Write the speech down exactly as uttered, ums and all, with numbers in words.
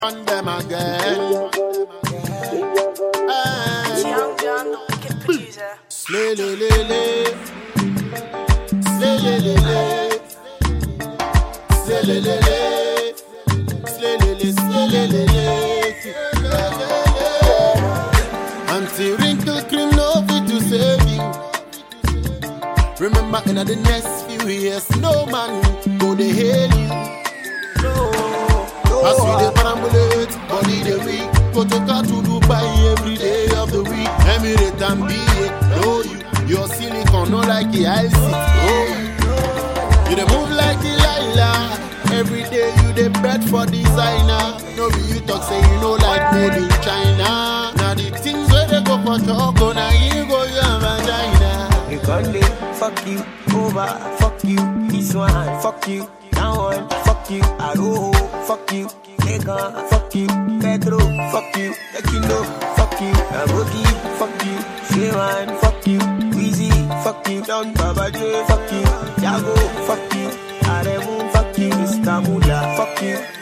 On them again. It's Young John, the wicked producer. Slay, le, le, le. Slay, le, le, le. Slay, le, le, le. Slay, le, le, slay, le, le, le. Anti-wrinkle cream, no fit to save you. Remember, in the next few years, no man go to hail you. No. I see the parambulate, body the week. Go to car to Dubai every day of the week. Emirate and B A, know you. Your silicon, no like the I C, oh you. You dey move like Delilah. Every day you dey bet for designer. No be you talk say you know like made in China. Now the things where they go for choco, now you go your vagina. You gon' live, fuck you, over, fuck you, this one, fuck you, that one, fuck you, Aroho, fuck you, Legon, fuck you, Pedro, fuck you, Tekino, fuck you, Abogi, fuck you, Shewan, fuck you, Weezy, fuck you, Don Baba J, fuck you, Yago, fuck you, Aremu, fuck you, Mister Mula, fuck you.